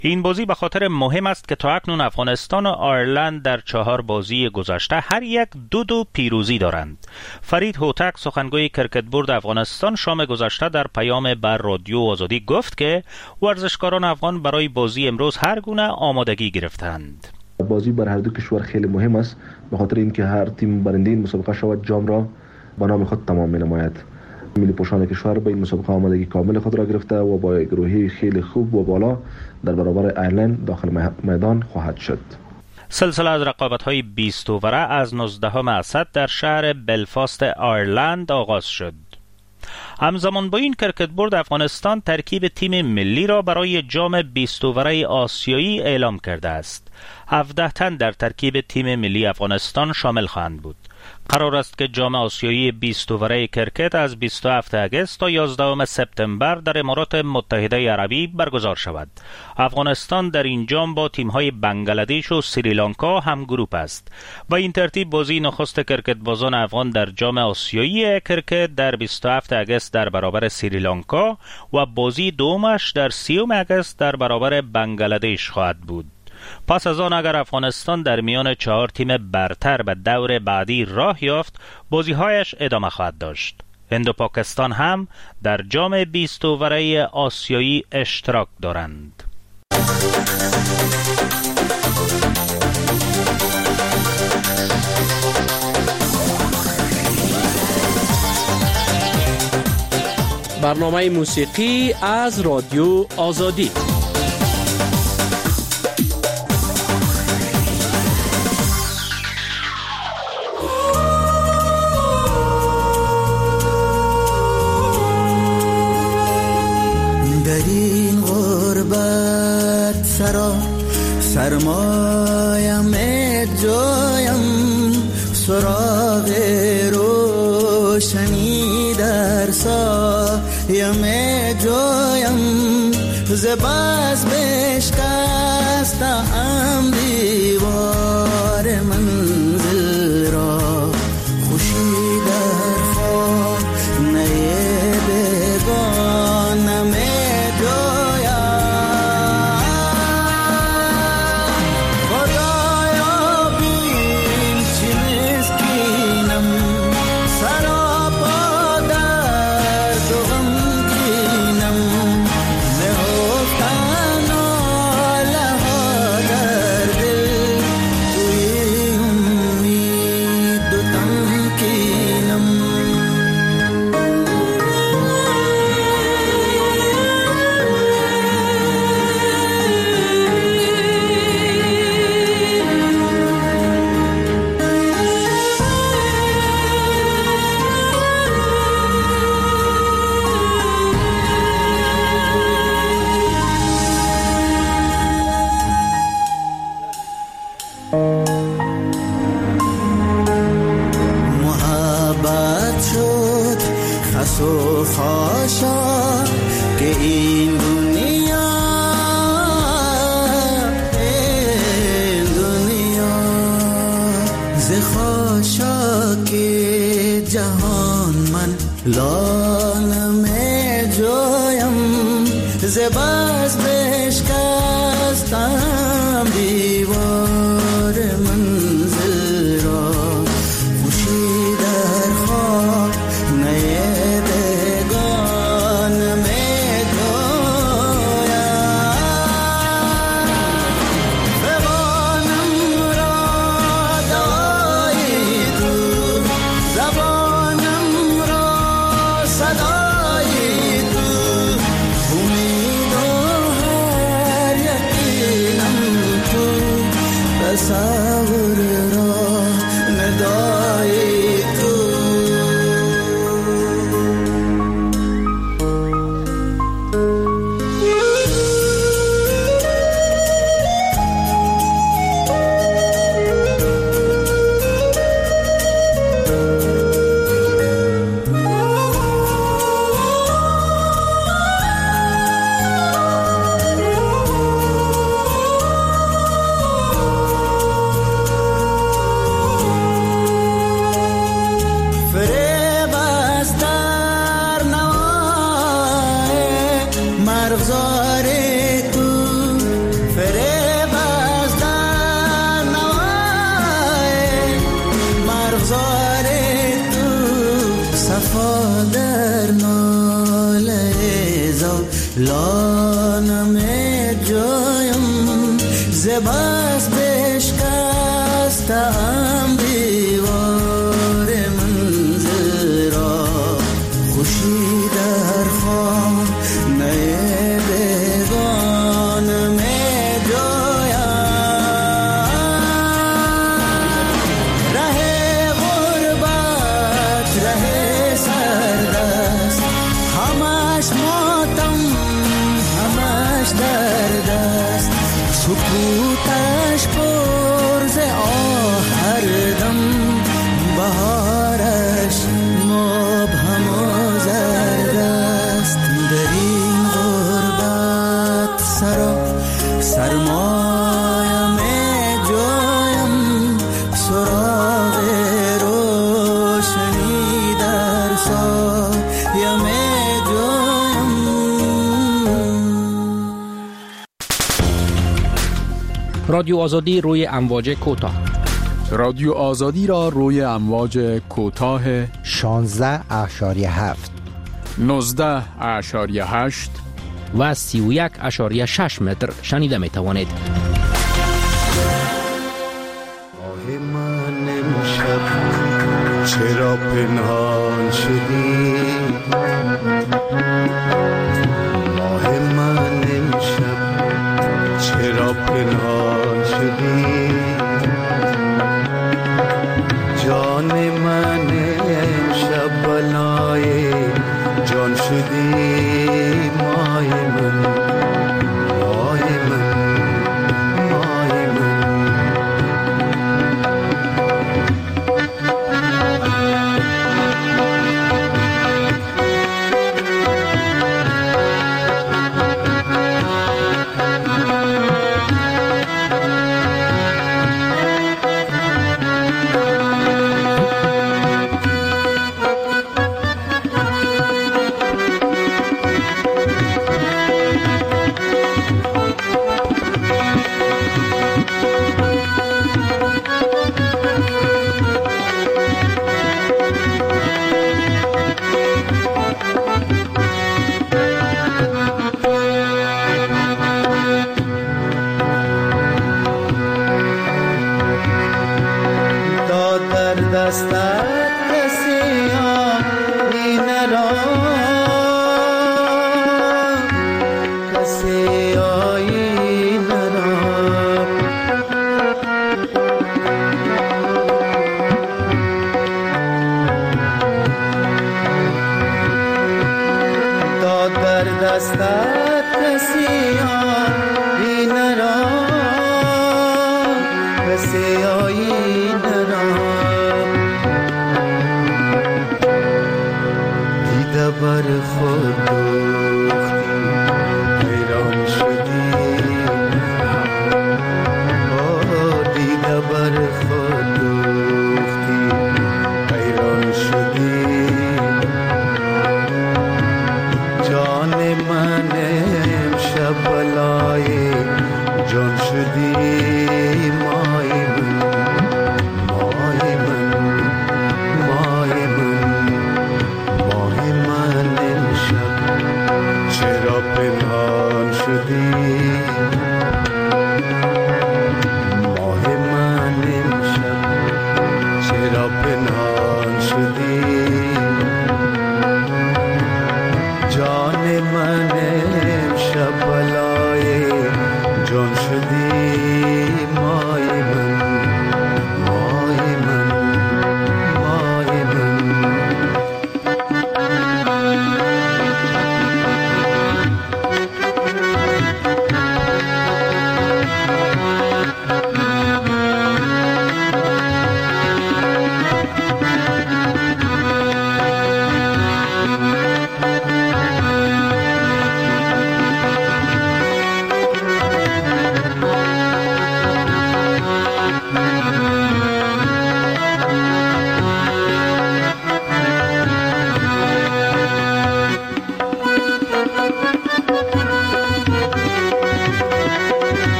این بازی به خاطر مهم است که تا اکنون افغانستان و آیرلند در 4 بازی گذشته هر یک 2 پیروزی دارند. فرید هوتک سخنگوی کرکت بورد افغانستان شام گذشته در پیام بر رادیو آزادی گفت که ورزشکاران افغان برای بازی امروز هر گونه آمادگی گرفتند. بازی بر هر دو کشور خیلی مهم است، به خاطر اینکه هر تیم برنده این مسابقه شود جام را به نام خود تمام می‌نماید. ملی پوشان کشور به این مسابقه آمادگی کامل خود را گرفته و با گروهی خیلی خوب و بالا در برابر آیرلند داخل میدان خواهد شد. سلسله از رقابت‌های 20 اووره از 19 اسد در شهر بلفاست آیرلند آغاز شد. همزمان با این کرکت بورد افغانستان ترکیب تیم ملی را برای جام 20 اووره آسیایی اعلام کرده است. 17 تن در ترکیب تیم ملی افغانستان شامل خواهند بود. قرار است که جام آسیایی 20 اووره کرکت از 27 اگست تا 11 سپتامبر در امارات متحده عربی برگزار شود. افغانستان در این جام با تیم‌های بنگلادش و سریلانکا هم گروپ است. با این ترتیب بازی نخست کرکت بازان افغان در جام آسیایی کرکت در 27 اگست در برابر سریلانکا و بازی دومش در 30 اگست در برابر بنگلادش خواهد بود. پس از آن اگر افغانستان در میان 4 تیم برتر به دور بعدی راه یافت، بازی‌هایش ادامه خواهد داشت. هند و پاکستان هم در جام 20 اووره آسیایی اشتراک دارند. برنامه موسیقی از رادیو آزادی. سرمایم جایم سراغ روشنی در سایم جایم زباز بشکستم دیوار منزل را خوشی در خواب نی بگانم لانم جایم زباز بشکستم دیوار منزل را خوشی در خواب نی بگانم جایم زبانم را دایی تو زبانم صدای تو امید و جایم زباس بشکستم دیوار منزل را خوشی در خانه بیگان می جایم ره غربت ره سرد است همش ماتم همش درد است سکوتش پر ز آه هر دم بهارش مبهم و زرد است در این غربت سرمایه می جایم سراغ روشنی در سایه می جایم. رادیو آزادی روی امواج کوتاه. رادیو آزادی را روی امواج کوتاه 16.7 19.8 و 31.6 متر شنیده می توانید. آه من امشب چرا پنهان شدی آه من امشب چرا پنهان شدی جان من امشب بلای جان شدی مای من مای من مای من شب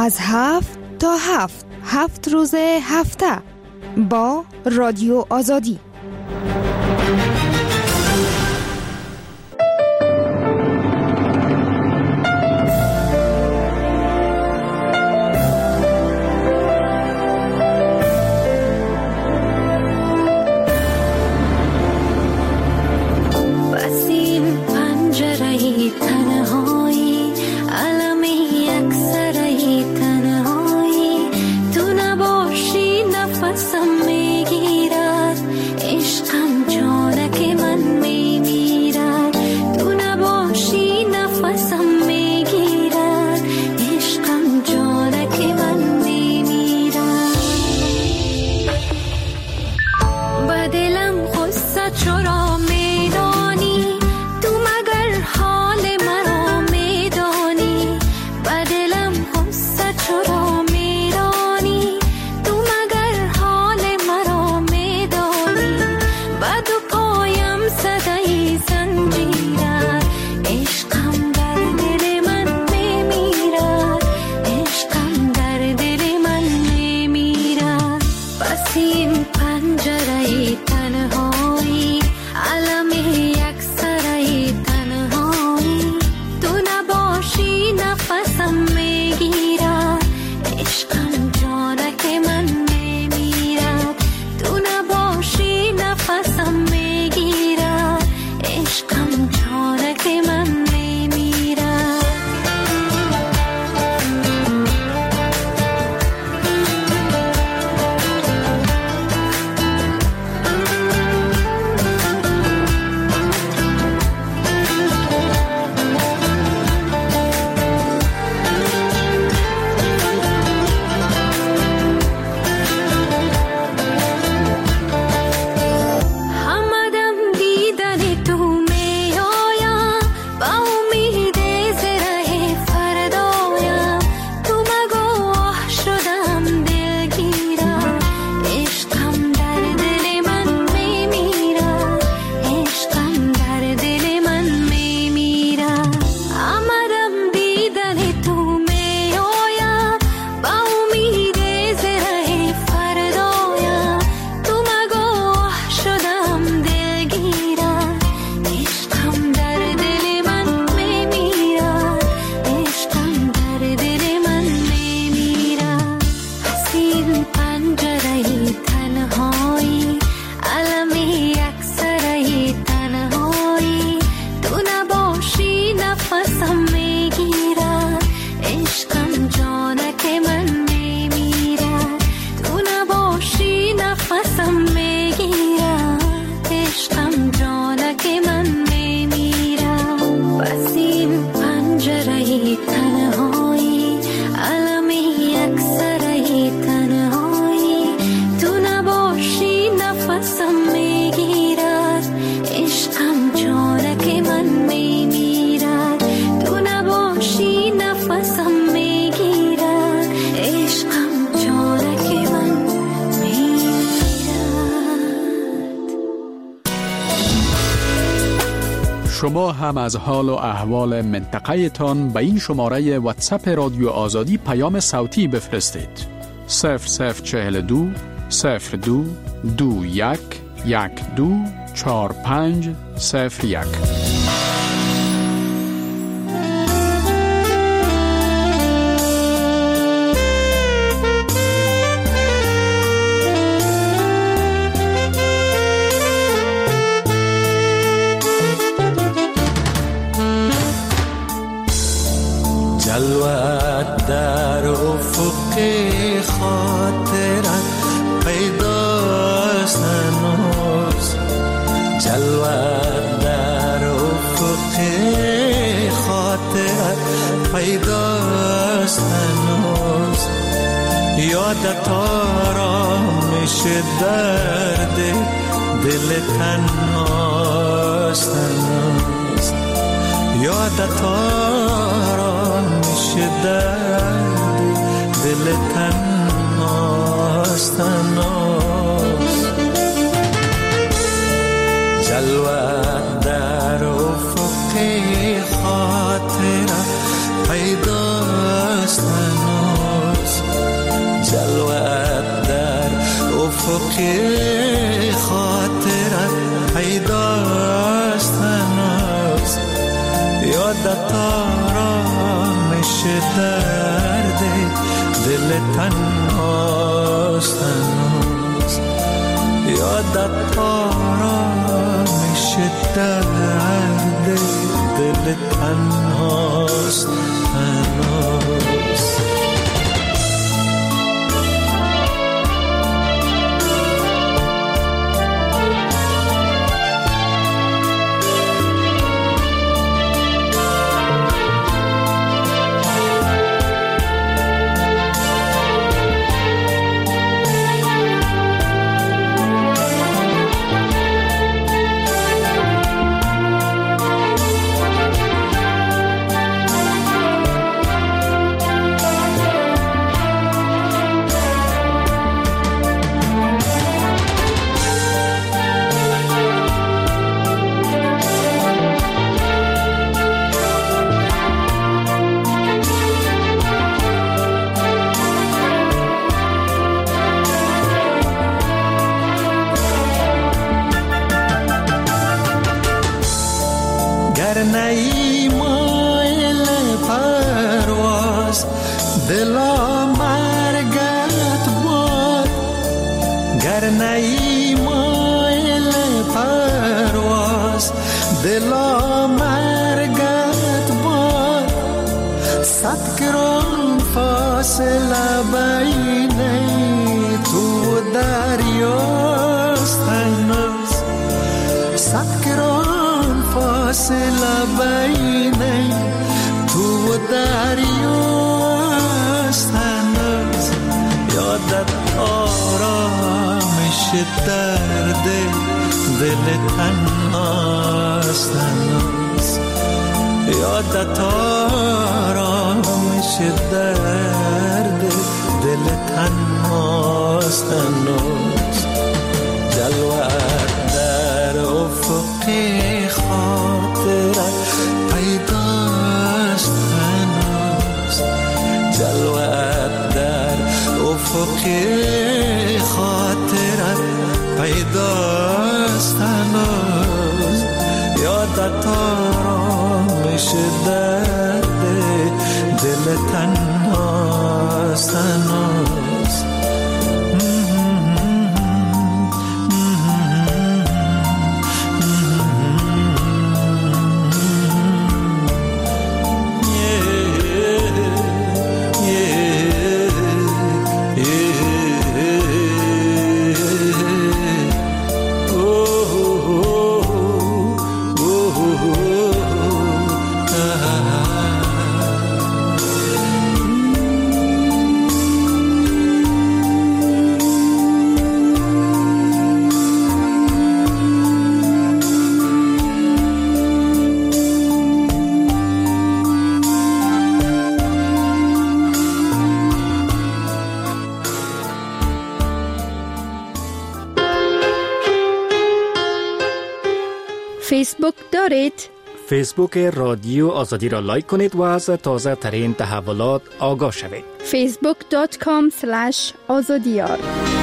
از 7 تا 7 7 روز هفته با رادیو آزادی. شما هم از حال و احوال منطقه تان به این شماره واتساپ رادیو آزادی پیام صوتی بفرستید. 0042 02 21 12 45 01. جلوت در افق خاطرت پیداست هنوز، جلوت در افق خاطرت پیداست هنوز، یادت آرامش درد دل تنهاست هنوز، یادت آرامش درد دل تنهاست هنوز، جلوت در افق خاطرت پیداست هنوز. خاطرت پیداست هنوز، یادت آرامش درد دل تنهاست هنوز، یادت آرامش درد دل تنهاست هنوز. نی مایل پرواز دلا مرگت باد، گر نی مایل پرواز دلا مرگت باد، صد گران فاصله بین تو دریاست هنوز، صد گران فاصله بین تو دریاست هنوز، یادت آرامش درد دل تنهاست هنوز، یادت آرامش درد دل تنهاست هنوز، جلوت در افق خاطرت پیداست هنوز، جلوت در افق خاطرت پیداست هنوز، یادت آرامش درد دل تنهاست هنوز. فیسبوک دارید؟ فیسبوک رادیو آزادی را لایک کنید و از تازه ترین تحولات آگاه شوید. facebook.com/azadiyar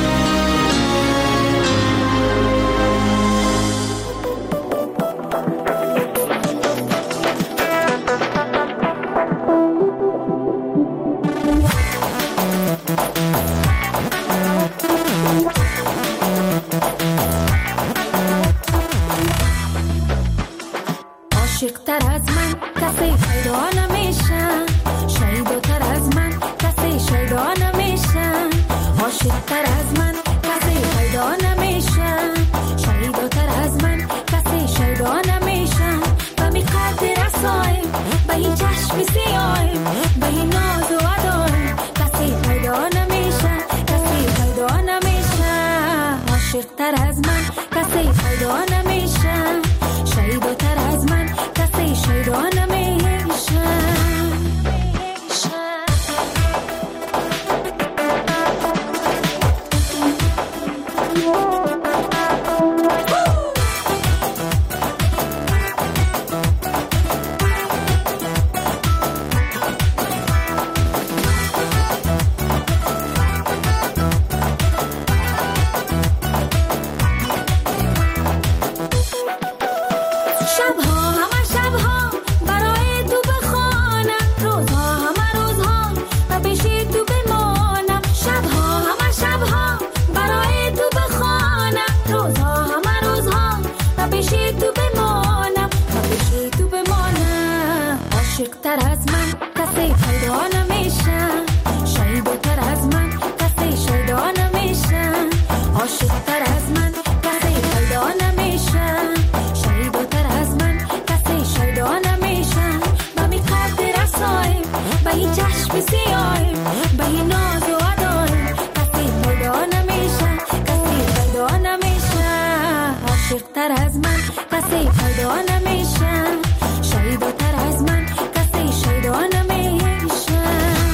عاشق‌تر از من کسی پیدا نمیشه، شیداتر از من کسی شیدا نمیشه، عاشق‌تر از من کسی پیدا نمیشه، شیداتر از من کسی شیدا نمیشه، و می قدر رسایم به این چشم سیایم، به این ناز و ادایم، کسی پیدا نمیشه، کسی پیدا نمیشه، عاشق‌تر از من کسی پیدا نمیشه، شیداتر از من کسی شیدا نمیشه. عاشق‌تر از من کسی پیدا نمیشه، شیداتر از من کسی شیدا نمیشه، عاشق‌تر از من کسی پیدا نمیشه، شیداتر از من کسی شیدا نمیشه. با می قدر رسای با این چشم سیای با این ناز و ادای کسی پیدا نمیشه، کسی پیدا نمیشه، عاشق‌تر از من کسی پیدا نمیشه، شیداتر از من کسی شیدا نمیشه.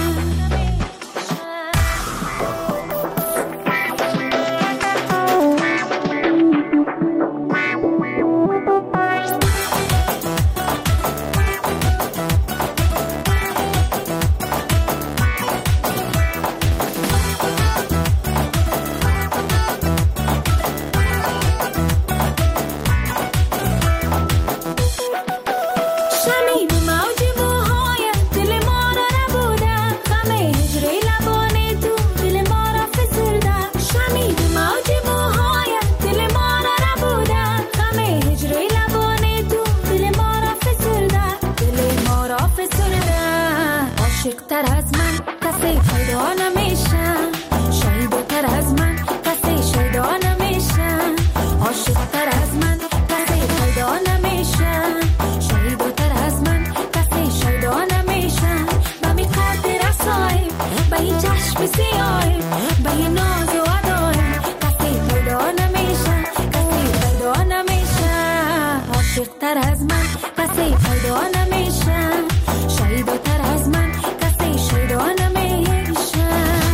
عاشق‌تر از من کسی پیدا نمیشه، شیداتر از من کسی شیدا نمیشه، عاشق‌تر از من کسی پیدا نمیشه، شیداتر از من کسی شیدا نمیشه. با می قدر رسای با این چشم سیای با این ناز و ادای کسی پیدا نمیشه، کسی پیدا نمیشه، عاشق‌تر از من کسی پیدا نمیشه، شیداتر از من شیدا نمیشه.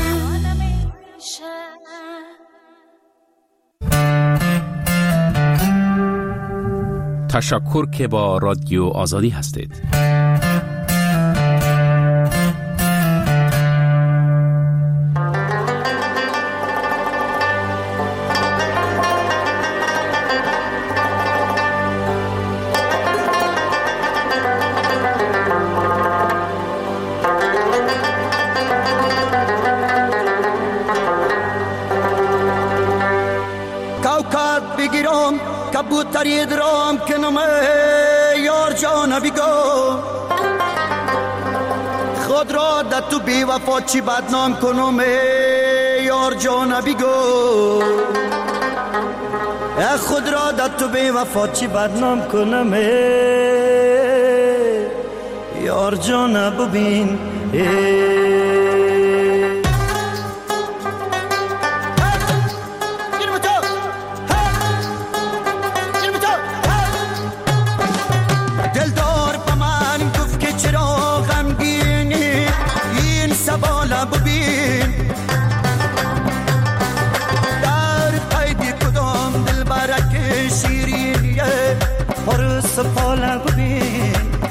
تشکر که با رادیو آزادی هستید. کبوتری درام کنم یار جان بیگو، خود را در تو بی وفا چی بدنام کنم یار جان بیگو، خود را در تو بی وفا چی بدنام کنم یار جان ببین. سپالا ببین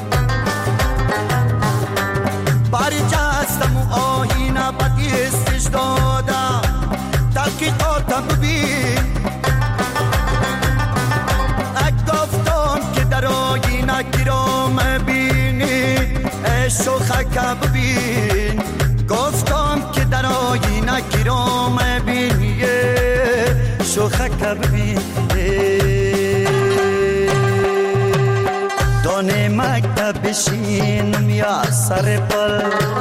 باری جستم و آهینا بدیستش دادا تحقیقاتا ببین گفتم که در آهینا گرام بینی شوخک ببین، گفتم که در آهینا گرام بینی شوخک ببین. دانه مکتب بشینم یا سر پل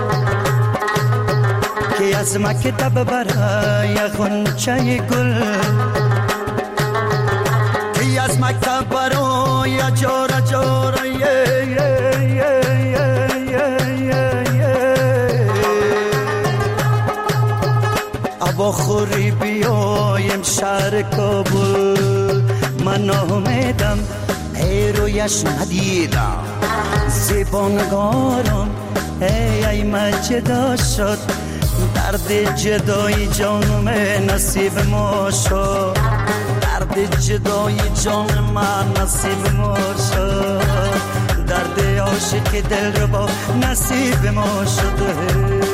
که از مکتب برای غنچه گل، که از مکتب برای جارا جارا ابا خوری بیایم شهر کابل، من آمدم رویش ندیدم زبانگارم ای من جدا شد، درد جدای جانم نصیب ما شد، درد جدای جان من نصیب ما شد، درد عاشق دل رو با نصیب ما شده.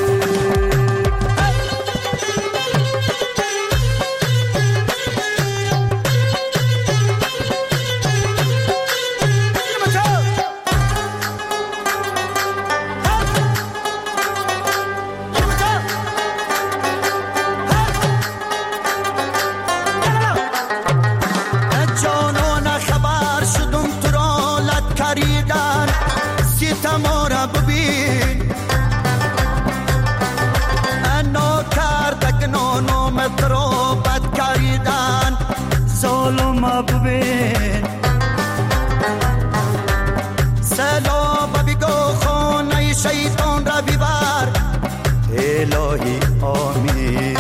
ستم را ببین حالو ما ببین سلام بگو خانه شیطان را ببر الهی آمین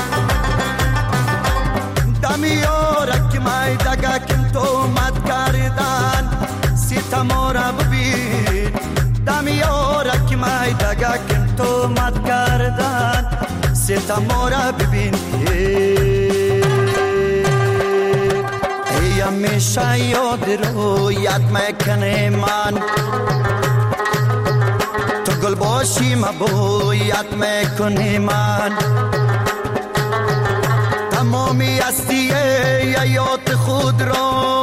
دمیارک مایدگه کم تو مد کردن ستما را ببین دمیارک مایدگه کم تو مد کردن ستما را ببین ای همیشه یاد رویت میکنه من تو گل باشی مبویت میکنی من تمامی هستی حیات خود را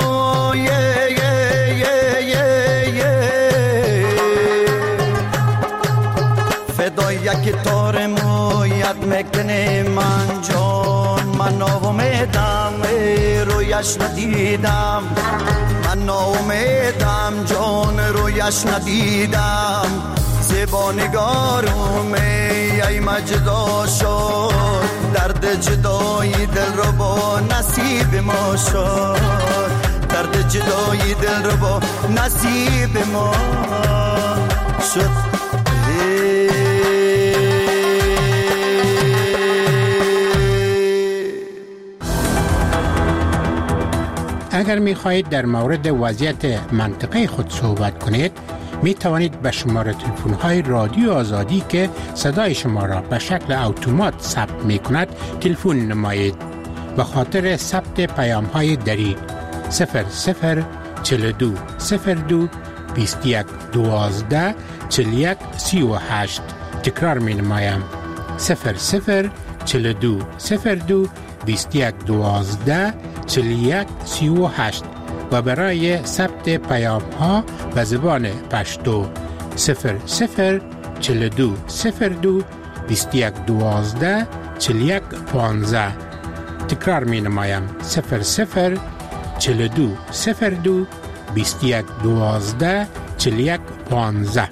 فدای یک تار مویت میکنی من جان من ناامیدم رویش ندیدم من ناامیدم جان رویش ندیدم زبانگارم ای مجدا شد درد جدایی دل رو با نصیب ما شد درد جدایی دل رو با نصیب ما شد اگر می خواهید در مورد وضعیت منطقه خود صحبت کنید می توانید به شماره تلفن های رادیو آزادی که صدای شما را به شکل اتومات ثبت می کند تلفن نمایید به خاطر ثبت پیام های دری 0042 02 21 12 41 38 تکرار می نمایم 0042 02 21 12 41 38 و برای ثبت پیام ها به زبان پشتو 0042 02 21 12 41 15 تکرار می نمایم 0042 02 21 12 41 15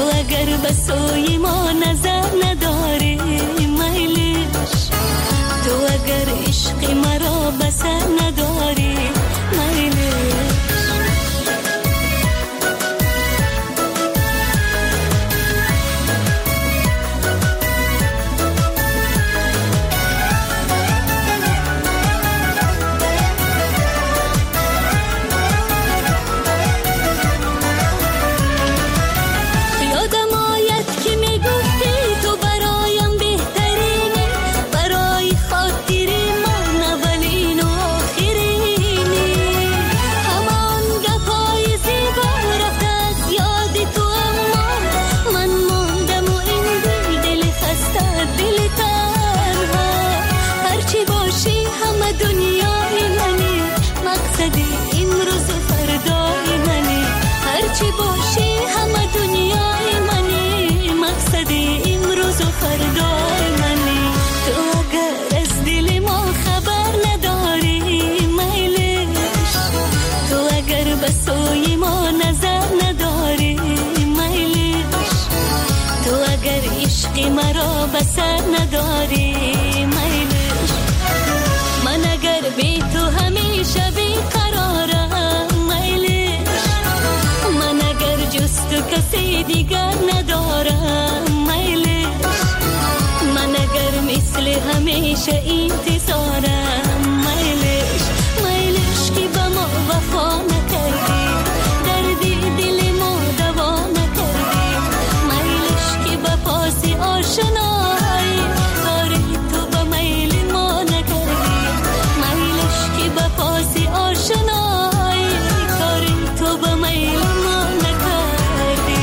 بسوی ما نظر نداری میلش تو نداری میلش. من اگر بی تو همیشه بیقرارم میلش. من اگر جز تو کسی دیگر ندارم میلش. من اگر مثل همیشه انتظارم میلش. میلش که به ما وفا نکردی، دردی دل ما دوا نکردی. میلش که به پاس آشنایی کاری تو به میل ما نکردی. میلش که به پاس آشنایی کاری تو به میل ما نکردی.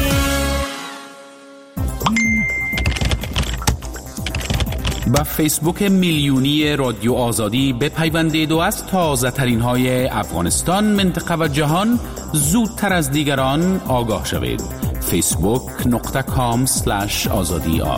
با فیسبوک میلیونی رادیو آزادی بپیوندید و از تازه ترین های افغانستان، منطقه و جهان زودتر از دیگران آگاه شوید. facebook.com/azadi.ar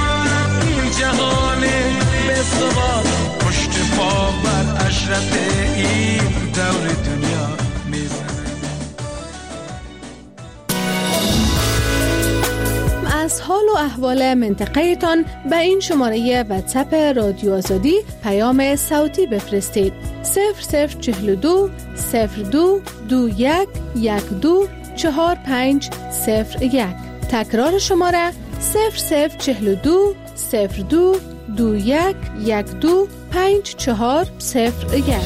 پشت پا بر عشرت احوال منطقه تان به این شماره واتساپ رادیو آزادی پیام صوتی بفرستید. 0042 02 21 12 4501. تکرار شماره 0042 02 21 12 5401.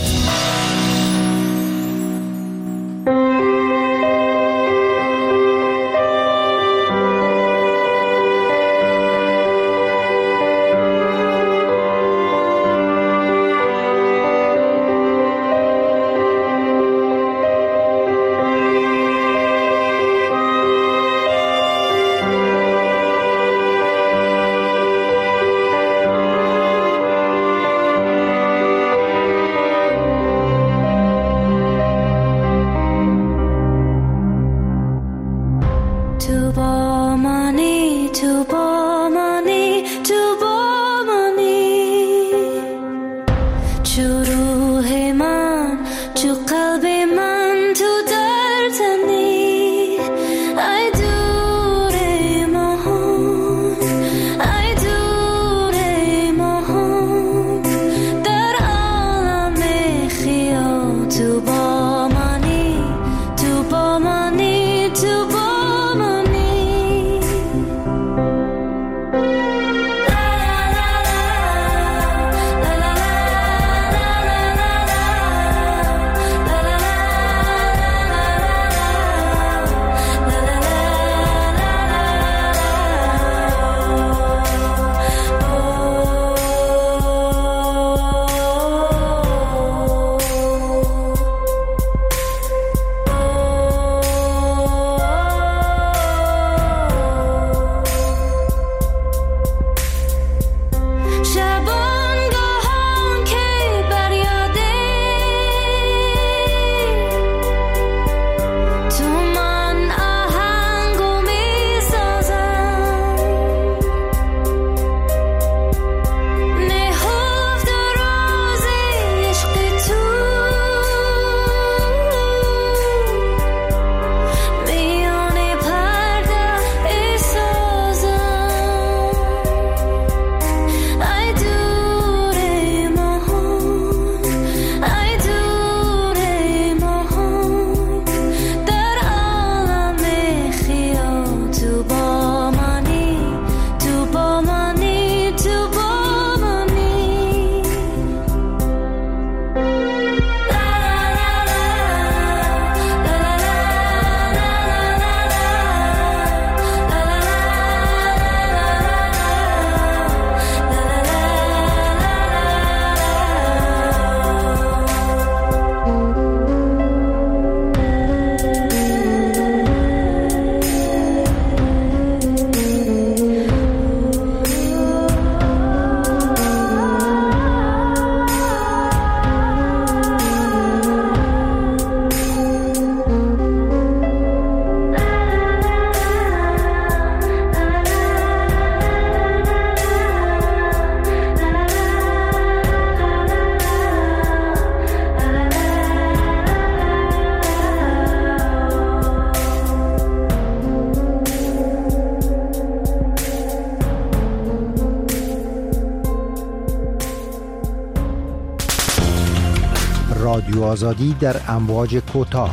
رادیو آزادی در امواج کوتاه.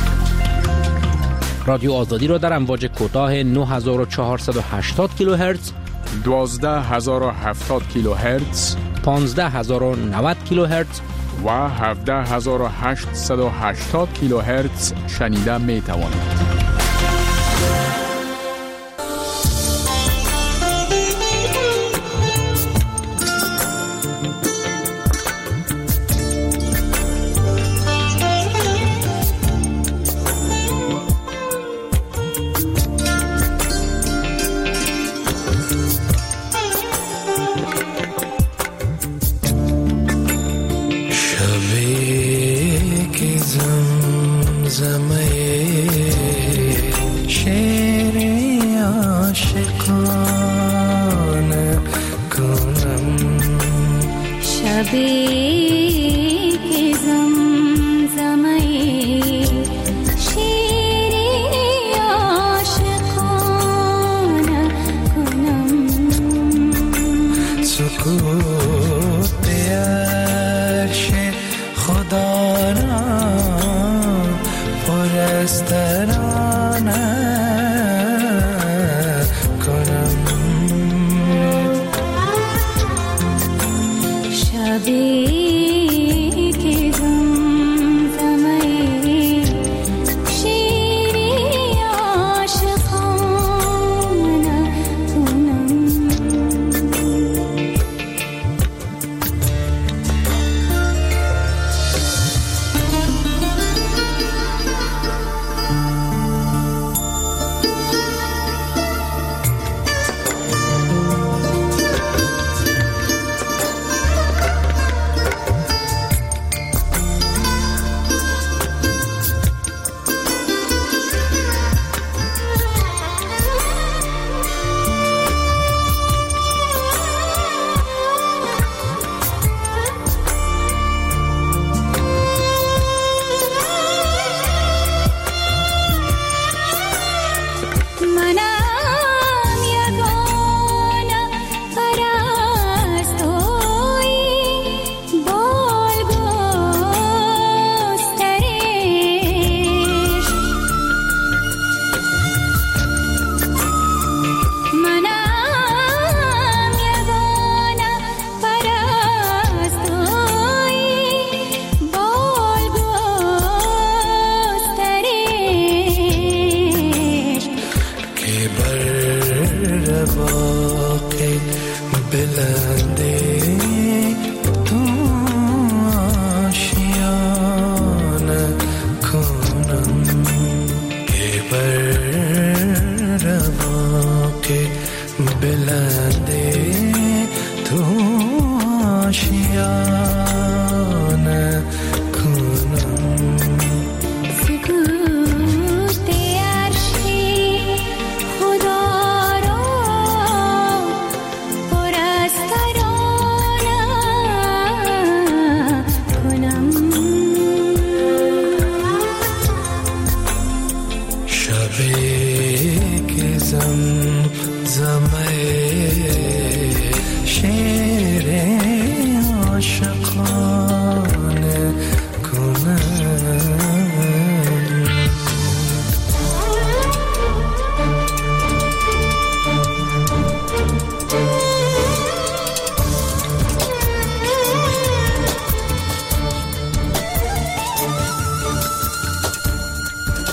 رادیو آزادی را در امواج کوتاه 9480 کیلوهرتز، 12070 کیلوهرتز، 15090 کیلوهرتز و 17880 کیلوهرتز شنیده می توانید. زمزمه از ترانه کنم. شبی که زمزمه شیری عاشقانه کنم. شیر عاشقانه